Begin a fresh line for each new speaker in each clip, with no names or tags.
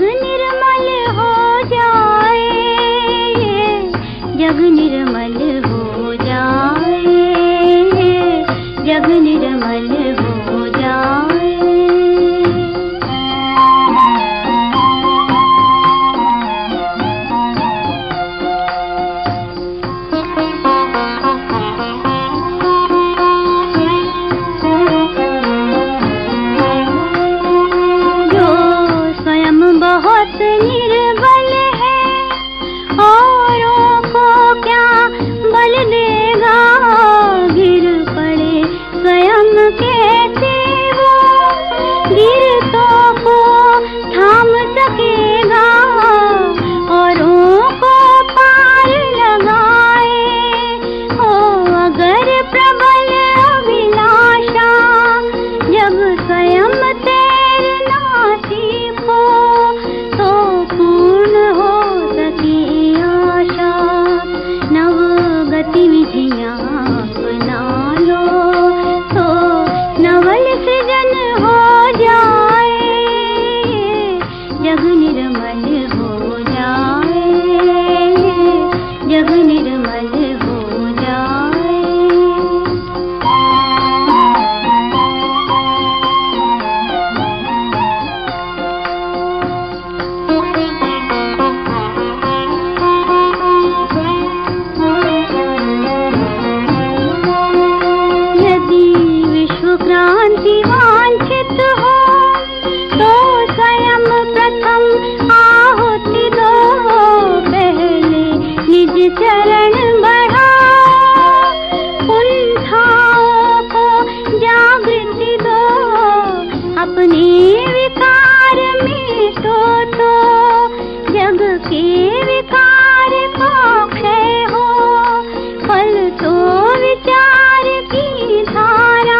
जग निर्मल हो जाए, जग निर्मल हो जाए, जग निर्मल हो जाए। बहुत निर्बल है, औरों को क्या बल देगा, गिर पड़े स्वयं कैसे वो, गिरतों को थाम सकेगा, औरों को पार लगाए। हो अगर प्रबल अभिलाषा, जब स्वयं तैरना सीखो, गतिविधियाँ अपना लो तो नवल सृजन हो जाए, जग निर्मल हो जाए, जग निर्मल हो जाए। क्रांति वांछित हो तो स्वयं प्रथम आहुति दो, पहले निज चरण बढ़ाओ, कुंठाओं को जागृति दो, अपने विकार मिटो तो जग के विकार को क्षय हो, फल तो विचार की धारा,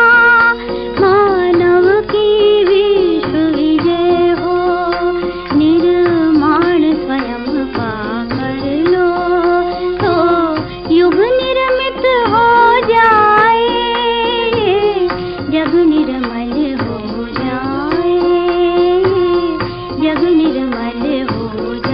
जग निर्मल हो जाए, जग निर्मल हो जाए।